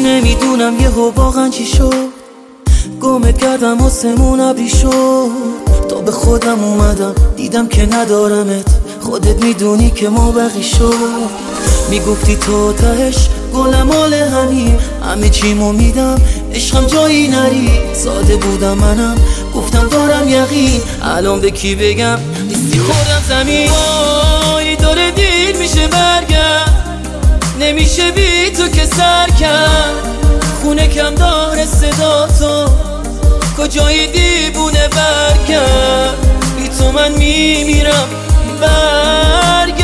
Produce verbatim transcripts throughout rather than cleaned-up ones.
نمیدونم یهو واقعا چی شد، گمت کردم آسمون ابری شد. تا به خودم اومدم دیدم که ندارمت، خودت میدونی که ما بقی شد. میگفتی تو تهش گلم مال همین، همه چیمو میدم عشقم جایی نری. ساده بودم منم گفتم دارم یقین، الان به کی بگم نیستی خوردم زمین. وای داره دیر میشه برگرد، نمیشه بی تو که سر کرد. خونه کم داره صدا تو، کجایی دیوونه برگرد. بی تو من میمیرم برگرد.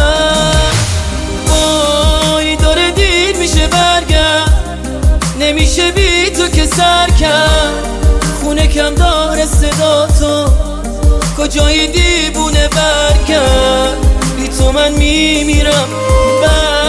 وای داره دیر میشه برگرد، نمیشه بی تو که سر کرد. خونه کم داره صدا تو، کجایی دیوونه برگرد. بی تو من میمیرم برگرد.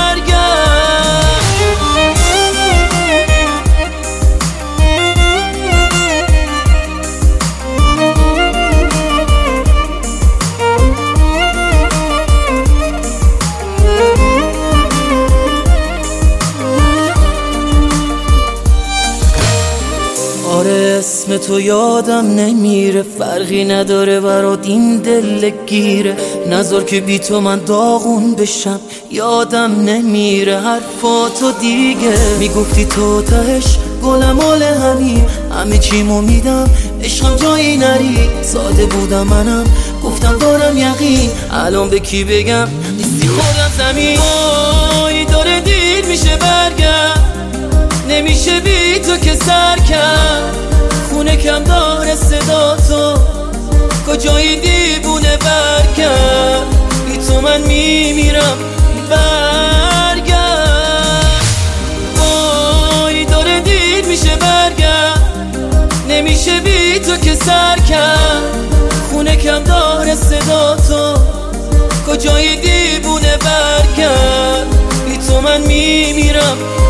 آره اسم تو یادم نمیره، فرقی نداره برات این دل گیره. نذار که بی تو من داغون بشم، یادم نمیره حرفاتو دیگه. میگفتی تو تهش گلم مال همین، همه چیمو میدم عشقم جایی نری. ساده بودم منم گفتم دارم یقین، الان به کی بگم نیستی خوردم زمین. وای داره دیر میشه برگرد، نمیشه بی تو که سر کرد. خونه کم داره صدا تو، کجایی دیوونه برگرد. بی تو من میمیرم برگرد. وای داره دیر میشه برگرد، نمیشه بی تو که سر کرد. خونه کم داره صدا تو، کجایی دیوونه برگرد. بی تو من میمیرم